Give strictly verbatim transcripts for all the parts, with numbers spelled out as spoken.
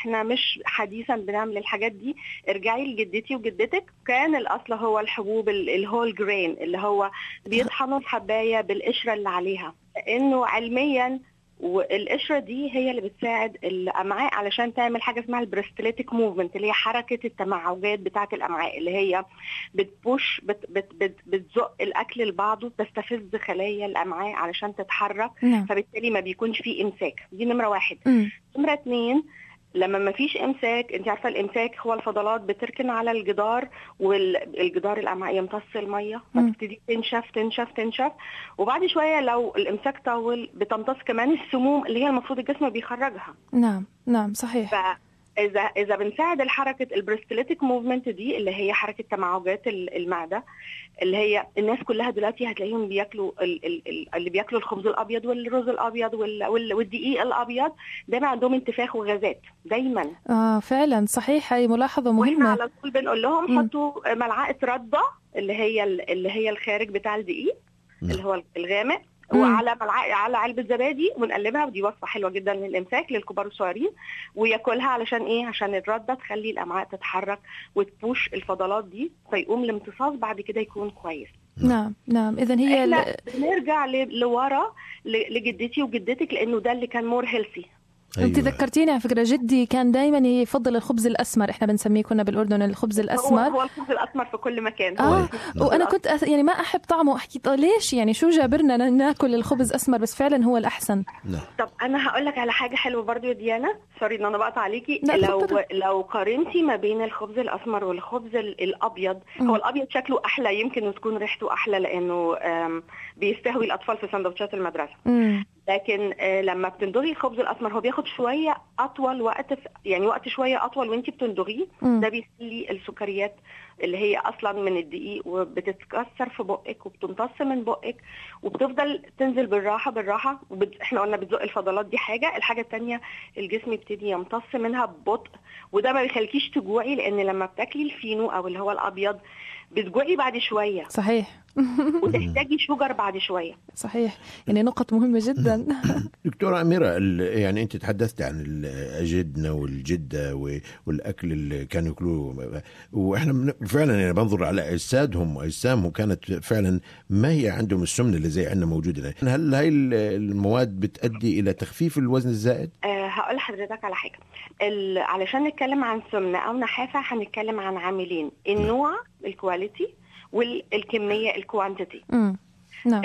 احنا مش حديثا بنعمل الحاجات دي. ارجعي لجدتي وجدتك، كان الاصل هو الحبوب الهول جرين اللي هو بيطحنوا الحبايه بالقشره اللي عليها، لانه علميا والقشره دي هي اللي بتساعد الامعاء علشان تعمل حاجه اسمها البريستليتيك موفمنت، اللي هي حركه التمعجات بتاعه الامعاء، اللي هي بتبوش بت بت بت بتزق الاكل لبعضه، بتستفز خلايا الامعاء علشان تتحرك. نعم. فبالتالي ما بيكونش فيه امساك. دي نمره واحد. م. نمره اتنين، لما ما فيش امساك، انت عارفه الامساك هو الفضلات بتركن على الجدار، والجدار الامعاء يمتص الميه، فتبتدي تنشف تنشف تنشف، وبعد شويه لو الامساك طول بتمتص كمان السموم اللي هي المفروض الجسم بيخرجها. نعم نعم صحيح. فاذا اذا بنساعد الحركه البريستليتيك موفمنت دي اللي هي حركه تمعجات المعده، اللي هي الناس كلها دلوقتي هتلاقيهم بياكلوا اللي بياكلوا الخبز الابيض والرز الابيض والدقيق الابيض، دايما عندهم انتفاخ وغازات دايما. اه فعلا صحيح، هي ملاحظه مهمه. واحنا على طول بنقول لهم حطوا ملعقه رده اللي هي اللي هي الخارج بتاع الدقيق اللي هو الغامق، وعلى ملعقه على علبه زبادي ونقلبها، ودي وصفه حلوه جدا للامساك للكبار والصغيرين، وياكلها علشان ايه؟ عشان الرده تخلي الامعاء تتحرك وتبوش الفضلات دي، فيقوم الامتصاص بعد كده يكون كويس. نعم نعم. اذا هي ال... نرجع لورا لجدتي وجدتك، لانه ده اللي كان مور هيلثي. أيوة. انت ذكرتيني على فكره، جدي كان دائما يفضل الخبز الاسمر، احنا بنسميه كنا بالاردن الخبز الاسمر. هو, هو الخبز الاسمر في كل مكان. اه وانا كنت أث... يعني ما احب طعمه، احكي طيب ليش يعني شو جابرنا ناكل الخبز اسمر، بس فعلا هو الاحسن. طب انا هقول لك على حاجه حلوه برضو يا ديانا، سوري ان انا بقطع عليكي. لو خبر. لو قارنتي ما بين الخبز الاسمر والخبز الابيض، م. هو الابيض شكله احلى، يمكن تكون ريحته احلى لانه بيستهوي الاطفال في سندوتشات المدرسه. م. لكن لما بتندغي الخبز الاسمر هو بياخد شويه اطول وقت، يعني وقت شويه اطول وانت بتندغيه، ده بيخلي السكريات اللي هي اصلا من الدقيق وبتتكسر في بقك وبتمتص من بقك وبتفضل تنزل بالراحه بالراحه، وبت... احنا قلنا بتزق الفضلات، دي حاجه. الحاجه الثانيه الجسم يبتدي يمتص منها ببطء، وده ما بيخليكيش تجوعي، لان لما بتاكلي الفينو او اللي هو الابيض بتجوعي بعد شويه. صحيح. وتحتاجي شوجر بعد شويه. صحيح، يعني نقط مهمه جدا. دكتوره أميرة، يعني انت تحدثت عن جدنا والجده والاكل اللي كانوا ياكلوه، واحنا فعلا يعني بنظر على اجسادهم واجسامهم كانت فعلا ما هي عندهم السمنه اللي زي عندنا موجوده. هل هاي المواد بتؤدي الى تخفيف الوزن الزائد؟ أه هقول لحضرتك على حاجه. علشان نتكلم عن سمنه او نحافه هنتكلم عن عاملين: النوع الكواليتي والكميه الكوانتيتي. نعم.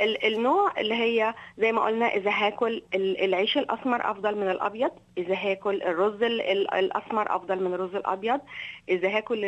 النوع اللي هي زي ما قلنا، اذا هاكل العيش الاسمر افضل من الابيض، اذا هاكل الرز الاسمر افضل من الرز الابيض، اذا هاكل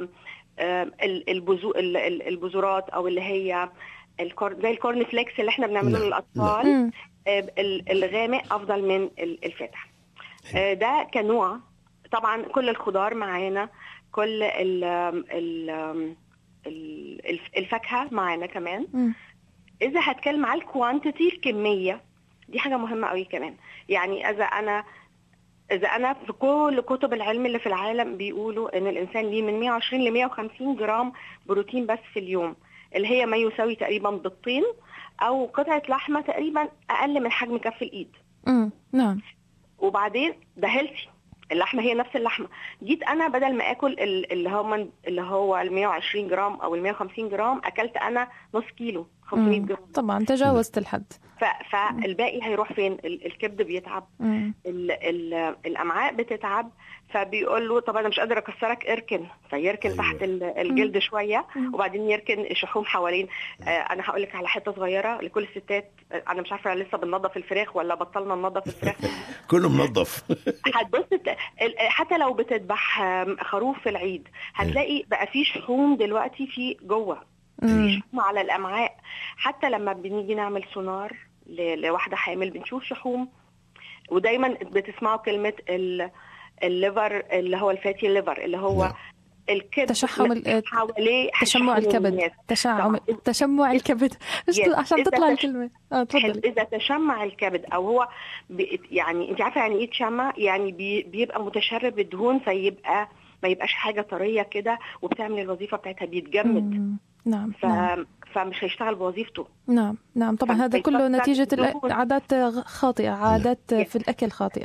البذورات او اللي هي زي الكورن فليكس اللي احنا بنعمله للاطفال الغامق افضل من الفاتح. ده كنوع. طبعا كل الخضار معانا، كل ال ال الفاكهه معانا كمان. م. اذا هتكلم على الكوانتيتي، الكميه دي حاجه مهمه قوي كمان. يعني اذا انا اذا انا في كل كتب العلم اللي في العالم بيقولوا ان الانسان ليه من مية وعشرين ل مية وخمسين جرام بروتين بس في اليوم، اللي هي ما يساوي تقريبا بيضتين او قطعه لحمه تقريبا اقل من حجم كف الايد. امم نعم. وبعدين ده هيلثي، اللحمه هي نفس اللحمه. جيت انا بدل ما اكل اللي هو اللي هو ال مية وعشرين جرام او ال مية وخمسين جرام، اكلت انا نص كيلو خمسمية جرام. طبعا تجاوزت الحد. فالباقي هيروح فين؟ الكبد بيتعب، ال ال الامعاء بتتعب، فبيقول له طب انا مش قادر اكسرك، اركن، فيركن أيوة. تحت الجلد شويه، وبعدين يركن الشحوم حوالين. آه انا هقول لك على حته صغيره لكل الستات، انا مش عارفه لسه بننظف الفراخ ولا بطلنا ننظف الفراخ. كله منظف. هتبص حتى لو بتذبح خروف في العيد هتلاقي بقى في شحوم دلوقتي في جوه، في شحوم على الامعاء. حتى لما بنيجي نعمل سونار لواحده حامل بنشوف شحوم. ودايما بتسمعوا كلمه الليفر اللي هو الفاتي ليفر اللي هو لا. الكبد تشحم حواليه تشمع الكبد تشعم تشمع الكبد عشان تطلع الكلمه. اه تفضلي. اذا تشمع الكبد او هو يعني انت عارفه يعني ايه تشمع؟ يعني بي بيبقى متشرب الدهون، فيبقى ما يبقاش حاجه طريه كده وبتعمل الوظيفه بتاعتها، بيتجمد. نعم. ف... نعم. فمش هيشتغل بوظيفته. نعم نعم طبعا. هذا كله نتيجه عادات خاطئه، عادات في الاكل خاطئه.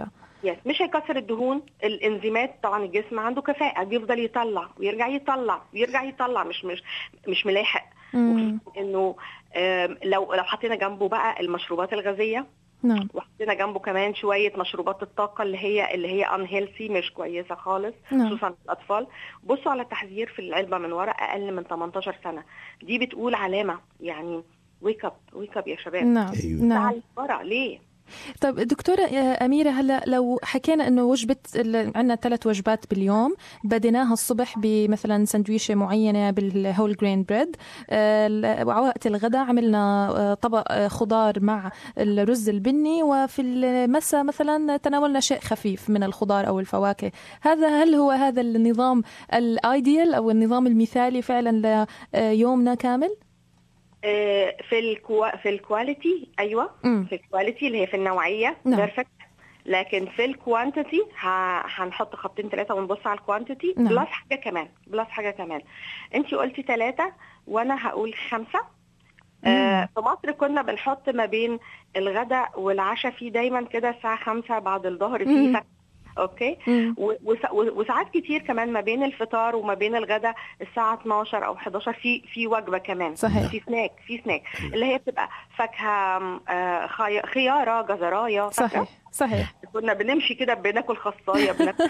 يس مش هيكسر الدهون. الانزيمات طبعا الجسم عنده كفاءه بيفضل يطلع ويرجع يطلع ويرجع يطلع مش مش مش ملاحق. انه لو لو حطينا جنبه بقى المشروبات الغازيه، نعم، وحطينا جنبه كمان شويه مشروبات الطاقه اللي هي اللي هي ان هيلثي مش كويسه خالص، نعم. خصوصا الاطفال. بصوا على التحذير في العلبه من ورا اقل من ثمانية عشر سنه، دي بتقول علامه يعني ويك اب ويك اب يا شباب. نعم. أيوة. نعم. تعال ورا ليه؟ طب دكتورة أميرة، هلا لو حكينا إنه وجبة عندنا ثلاث وجبات باليوم، بديناها الصبح بمثلا سندويشة معينة بالهول جرين بريد، ووقت الغداء عملنا طبق خضار مع الرز البني، وفي المساء مثلا تناولنا شيء خفيف من الخضار أو الفواكه. هذا هل هو هذا النظام الآيديال أو النظام المثالي فعلا ليومنا كامل؟ في الكوا... في الكواليتي ايوه م. في الكواليتي اللي هي في النوعيه بيرفكت. لكن في الكوانتيتي ه... هنحط خطين ثلاثه ونبص على الكوانتيتي بلس حاجه كمان بلس حاجه كمان انت قلتي ثلاثه وانا هقول خمسه. آه في مصر كنا بنحط ما بين الغداء والعشاء في دايما كده الساعه خمسة بعد الظهر في سكة. اوكي. وساعات كتير كمان ما بين الفطار وما بين الغداء الساعه اتناشر او حداشر في في وجبه كمان. صحيح. في سناك في سناك اللي هي بتبقى فاكهه، خياره، جزرايه. صحيح صحيح. كنا بنمشي كده بناكل خصايه بناكل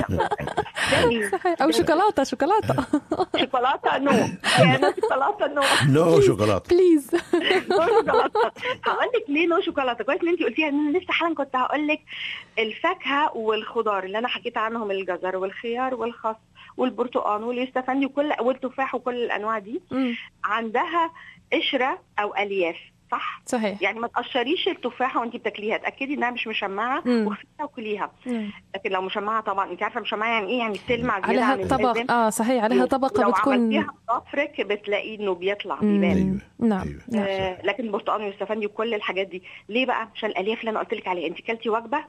او شوكولاته شوكولاته شوكولاته نو يعني شوكولاته نو نو شوكولاته بليز نو شوكولاته. هقول لك ليه نو شوكولاته. كويس ان انت قلتيها، ان انا لسه حالا كنت هقول لك الفاكهه والخضار اللي انا حكيت عنهم، الجزر والخيار والخس والبرتقال واليوستفندي وكل والتفاح وكل الانواع دي م. عندها قشره او الياف. صح؟ صحيح. يعني ما تقشريش التفاحه وانت بتاكليها، اتاكدي انها مش مشمعه وخفيفه وكليها. لكن لو مشمعه طبعا انت عارفه مشمعه يعني ايه، يعني تلمع زياده عن اللازم. طبق اه صحيح عليها طبقه لو بتكون لو عملتيها بضفرك بتلاقي انه بيطلع بيبان. نعم. أيوة. آه لكن البرتقال واليوستفندي وكل الحاجات دي ليه بقى؟ عشان الالياف اللي انا قلت لك عليها. انت كلتي وجبه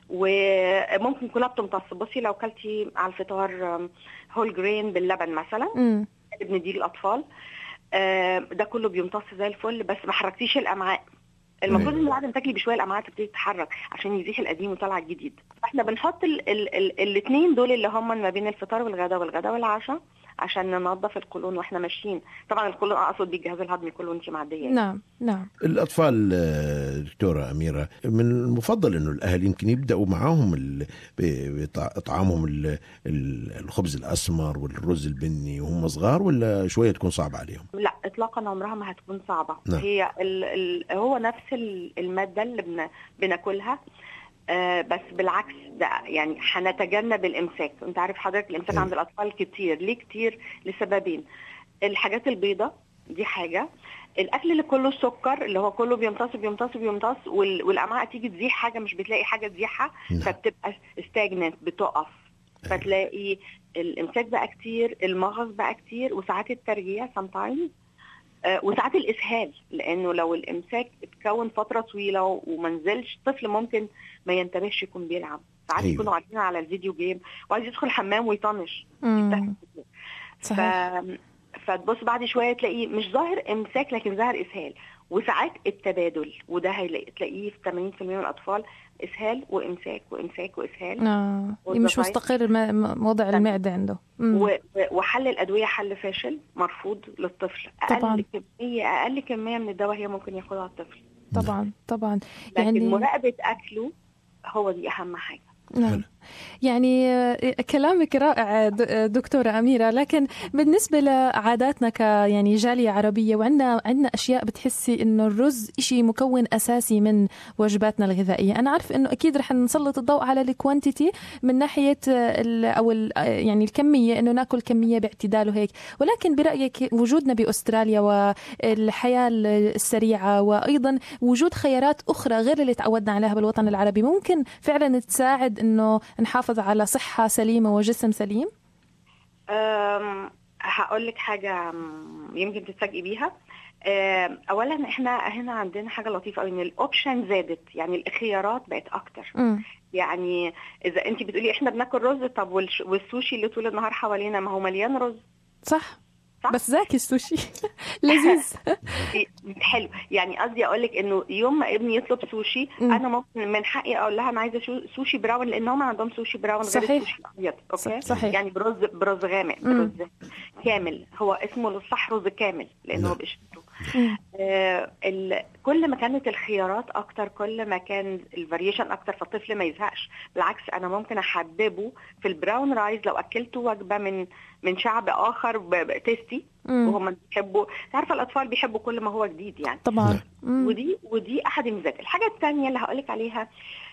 وممكن كلها بتمتص. بصي لو كلتي على الفطار هول جرين باللبن مثلا اللي بنديه للاطفال، ده كله بيمتص زي الفل، بس ما حركتيش الامعاء. المفروض ان بعد ما تاكلي بشويه الامعاء تبتدي تتحرك عشان يزيح القديم ويطلع الجديد. احنا بنحط الاثنين دول اللي هم ما بين الفطار والغداء والغداء والعشاء عشان ننظف القولون واحنا ماشيين. طبعا القولون اقصد بيه الجهاز الهضمي كله وانت معديه. نعم نعم. الاطفال دكتوره اميره من المفضل انه الاهل يمكن يبداوا معاهم باطعامهم الخبز الاسمر والرز البني وهم صغار، ولا شويه تكون صعبه عليهم؟ لا اطلاقا، عمرها ما هتكون صعبه. نعم. هي ال ال هو نفس الماده اللي بن بناكلها، آه بس بالعكس ده يعني هنتجنب الامساك. انت عارف حضرتك الامساك أيوة. عند الاطفال كتير. ليه كتير؟ لسببين. الحاجات البيضة دي حاجه، الاكل اللي كله سكر اللي هو كله بيمتص بيمتص بيمتص والامعاء تيجي تزيح حاجه مش بتلاقي حاجه تزيحها، فبتبقى ستاجننت بتقف، فتلاقي الامساك بقى كتير، المغص بقى كتير، وساعات الترجيع sometimes، وساعات الاسهال، لانه لو الامساك اتكون فتره طويله ومنزلش طفل ممكن ما ينتبهش يكون بيلعب. ساعات أيوة. يكونوا قاعدين على الفيديو جيم وعايز يدخل الحمام ويطنش. ف... فتبص بعد شويه تلاقيه مش ظاهر امساك لكن ظاهر اسهال، وساعات التبادل، وده هيلاقي تلاقيه في ثمانين بالمئة من الاطفال اسهال وامساك وامساك واسهال. اه مش مستقر وضع المعده عنده. و... وحل الادويه حل فاشل مرفوض للطفل. اقل طبعا. كميه اقل كميه من الدواء هي ممكن ياخدها الطفل. طبعا طبعا. لكن يعني مراقبه اكله هو دي اهم حاجه. نعم. يعني كلامك رائع دكتورة أميرة، لكن بالنسبة لعاداتنا ك يعني جالية عربية، وعندنا عندنا أشياء بتحسي إنه الرز إشي مكون أساسي من وجباتنا الغذائية. أنا عارف إنه أكيد رح نسلط الضوء على الكوانتيتي من ناحية ال أو ال يعني الكمية، إنه ناكل كمية باعتدال وهيك، ولكن برأيك وجودنا بأستراليا والحياة السريعة وأيضا وجود خيارات أخرى غير اللي تعودنا عليها بالوطن العربي ممكن فعلا تساعد إنه نحافظ على صحة سليمة وجسم سليم؟ هقول لك حاجة يمكن تتفاجئي بيها. اولا احنا هنا عندنا حاجة لطيفة قوي، ان الاوبشن زادت، يعني الخيارات بقت اكتر. م. يعني اذا انت بتقولي احنا بناكل رز، طب والسوشي اللي طول النهار حوالينا ما هو مليان رز. صح صح؟ بس زاكي السوشي لذيذ. حلو، يعني قصدي اقول لك انه يوم ما ابني يطلب سوشي مم. انا ممكن من حقي اقول لها انا عايزه شو- سوشي براون، لان هم عندهم سوشي براون غير صحيح. السوشي الابيض. اوكي، صحيح. يعني برز برز غامق، مم. برز كامل، هو اسمه الصح رز كامل لانه هو نعم. بقشرته. مم. آه ال- كل ما كانت الخيارات اكتر كل ما كان الفاريشن اكتر، فالطفل ما يزهقش. بالعكس انا ممكن احببه في البراون رايز لو اكلته وجبه من من شعب اخر ب- ب- تيستي، مم. وهم بيحبوا، عارفه الاطفال بيحبوا كل ما هو جديد يعني. طبعا. مم. ودي ودي احد الميزات. الحاجه الثانيه اللي هقولك عليها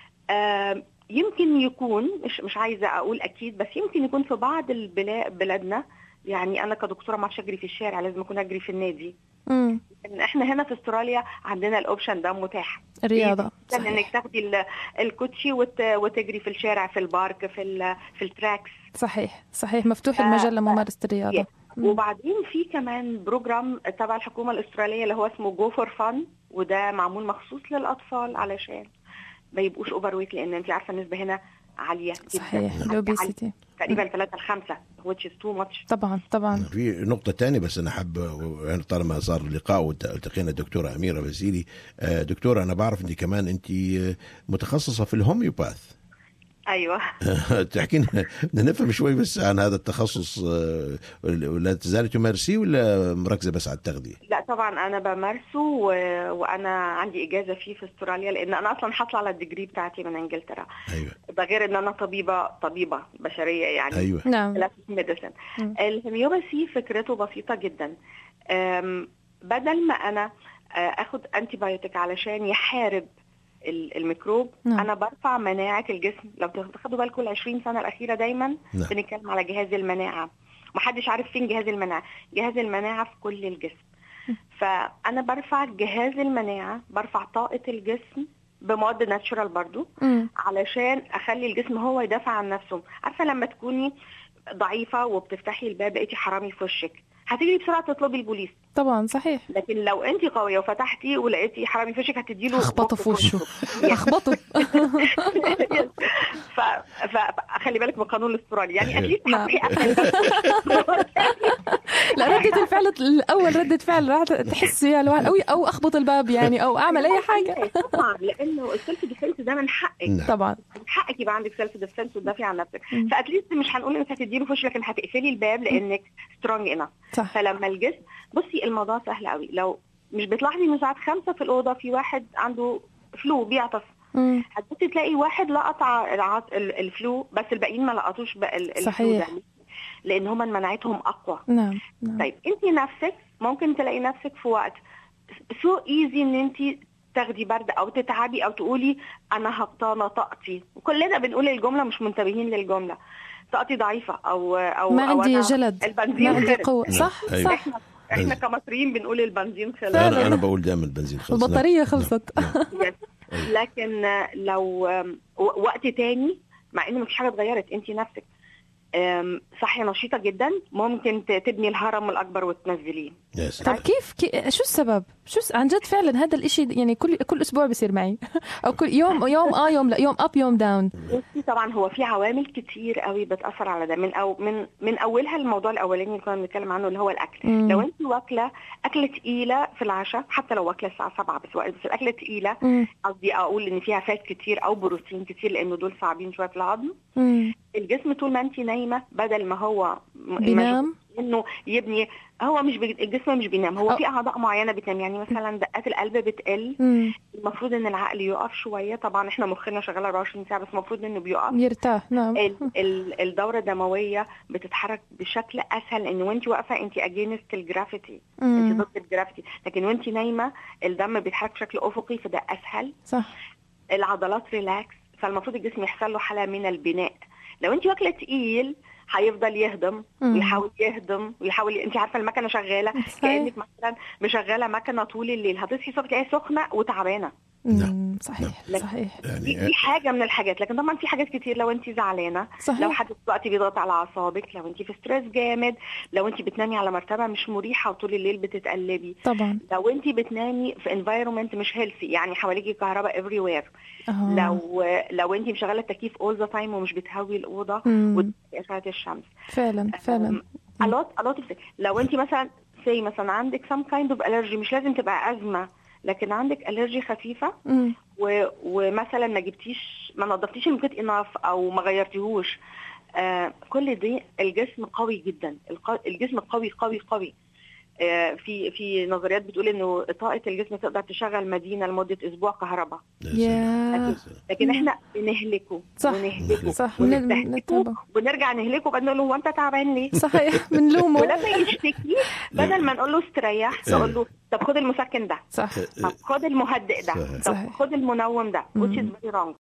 آه يمكن يكون، مش مش عايزه اقول اكيد، بس يمكن يكون في بعض البلاد بلادنا، يعني انا كدكتوره ما اعرفش اجري في الشارع، لازم اكون اجري في النادي. مم. إن احنا هنا في استراليا عندنا الاوبشن ده متاح، الرياضة إيه؟ انك صحيح. تاخدي ال- الكوتشي وت- وتجري في الشارع، في البارك، في ال- في التراكس. صحيح صحيح مفتوح المجال لممارسة الرياضة. مم. وبعدين في كمان بروجرام تبع الحكومه الاستراليه اللي هو اسمه جو فور فن، وده معمول مخصوص للاطفال علشان ما يبقوش اوفر ويت، لان انت عارفه النسبه هنا عاليه جدا. صحيح عالية- الأوبيسيتي تقريبا ثلاثة لخمسة which is too much. طبعا طبعا. في نقطة تانية بس أنا حاب، يعني طالما صار اللقاء والتقينا الدكتورة أميرة باسيلي، آه، دكتورة أنا بعرف أنت كمان أنت متخصصة في الهوميوباث. ايوه تحكي لنا نفهم شوي بس عن هذا التخصص، آه، ولا تزالي تمارسيه ولا مركزة بس على التغذية؟ لا طبعا انا بمارسه و... وانا عندي اجازه فيه في استراليا، لان انا اصلا حاصله على الديجري بتاعتي من انجلترا. أيوة ده غير ان انا طبيبه طبيبه بشريه يعني. أيوة نعم. ميديسن. مم. الهوميوباثي فكرته بسيطه جدا. أم، بدل ما انا آه، اخد انتي بايوتيك علشان يحارب ال- الميكروب، نعم. انا برفع مناعه الجسم. لو تاخدوا بالكم ال عشرين سنه الاخيره دايما نعم. بنتكلم على جهاز المناعه، محدش عارف فين جهاز المناعه. جهاز المناعه في كل الجسم. فانا برفع جهاز المناعه، برفع طاقه الجسم بمواد ناتشورال برضو، مم. علشان اخلي الجسم هو يدافع عن نفسه. عارفه لما تكوني ضعيفه وبتفتحي الباب لقيتي حرامي في وشك، هتجري بسرعه تطلبي البوليس. طبعا صحيح. لكن لو انت قويه وفتحتي ولقيتي حرامي في وشك هتديله اخبطه في وشه اخبطه. ف... فخلي بالك من القانون الاسترالي، يعني اكيد نعم. هتحققي لا ردة الفعل الأول ردة فعل راح تحس فيها الواحد أو أو أخبط الباب يعني أو أعمل أي حاجة. طبعا لانه السيلف ديفنس ده من حقك. نعم. طبعا من حقك يبقى عندك سيلف ديفنس وتدافعي عن نفسك. مم. فاتليست مش هنقول انك هتديله في وشه، لكن هتقفلي الباب لانك سترونج انف. صح. فلما الجسم، بصي الموضوع سهل قوي. لو مش بتلاحظي ان ساعات خمسة في الأوضة في واحد عنده فلو بيعطس، مم. هتبصي تلاقي واحد لقط ع- الع- ال- الفلو بس الباقيين ما لقطوش بقى ال- الفلو صحيح. ده، لان هم مناعتهم اقوى. نعم نعم. طيب انت نفسك ممكن تلاقي نفسك في وقت سو ايزي ان انت تاخدي برد او تتعبي او تقولي انا هبطانه طاقتي، وكلنا بنقول الجمله مش منتبهين للجمله، طاقتي ضعيفه او او ما أو عندي أنا جلد البنزين ما عندي خلص. قوة. صح أيوة. صح. احنا احنا كمصريين بنقول البنزين خلص. أنا أنا بقول دائما البنزين خلص. البطارية نعم. خلصت. نعم. Yes. لكن لو و- وقت تاني، مع ان مفيش حاجه اتغيرت، انت نفسك أم، صحية نشيطة جدا، ممكن ت- تبني الهرم الأكبر وتنزليه. يا سلام. طب كيف, كيف شو السبب؟ شو س- عن جد فعلا هذا الاشي يعني كل كل اسبوع بيصير معي او كل يوم يوم اه يوم لا يوم اب يوم داون. بصي طبعا هو في عوامل كتير قوي بتأثر على ده، من أو من من أولها الموضوع الأولاني اللي كنا بنتكلم عنه اللي هو الأكل. مم. لو أنت واكلة أكلة تقيلة في العشاء، حتى لو واكلة الساعة سبعة بس بس الأكلة تقيلة، مم. قصدي أقول إن فيها فات كتير أو بروتين كتير، لأنه دول صعبين شوية في الهضم. مم. الجسم طول ما أنت نايمة بدل ما هو م- بينام انه يبني، هو مش بي... الجسم مش بينام، هو أو- في اعضاء معينه بتنام. يعني مثلا دقات القلب بتقل، مم. المفروض ان العقل يقف شويه. طبعا احنا مخنا شغال أربعة وعشرين ساعه، بس المفروض انه بيقف. يرتاح. نعم. ال... ال... الدوره الدمويه بتتحرك بشكل اسهل، لان وانت واقفه انت اجينست الجرافيتي، انت مم. ضد الجرافيتي. لكن وانت نايمه الدم بيتحرك بشكل افقي، فده اسهل. صح. العضلات ريلاكس، فالمفروض الجسم يحصل له حاله من البناء. لو انت واكله تقيل هيفضل يهضم مم. ويحاول يهضم ويحاول، انت عارفه المكنه شغاله، صحيح. كانك مثلا مشغله مكنه طول الليل، هتصحي الصبح تلاقيها سخنه وتعبانه. مم. صحيح نعم. صحيح دي, يعني دي حاجه من الحاجات. لكن طبعا في حاجات كتير، لو انت زعلانه، صحيح. لو حد دلوقتي بيضغط على اعصابك، لو انت في ستريس جامد، لو انت بتنامي على مرتبه مش مريحه وطول الليل بتتقلبي، طبعا. لو انت بتنامي في انفايرمنت مش هيلثي، يعني حواليكي كهرباء افري وير، آه. لو لو انت مشغله التكييف اول ذا تايم ومش بتهوي الاوضه مم. واشعه الشمس. فعلا فعلا. a lot a lot of لو انت مثلا زي مثلا عندك some kind of allergy، مش لازم تبقى أزمة، لكن عندك ألرجي خفيفة و... ومثلا ما جبتيش ما نظفتيش المكت اناف او ما غيرتيهوش، آه كل دي الجسم قوي جدا، الجسم قوي قوي قوي. آه في في نظريات بتقول انه طاقة الجسم تقدر تشغل مدينة لمدة اسبوع كهرباء. لكن, لكن احنا بنهلكه صح ونهلكه صح ونستهلكه ونرجع نهلكه وبعدين نقول له هو انت تعبان ليه؟ صحيح بنلومه. ولما يشتكي بدل ما نقول له استريح نقول له طب خد المسكن ده، صح، طب خد المهدئ ده، طب خد المنوم ده، which is very wrong.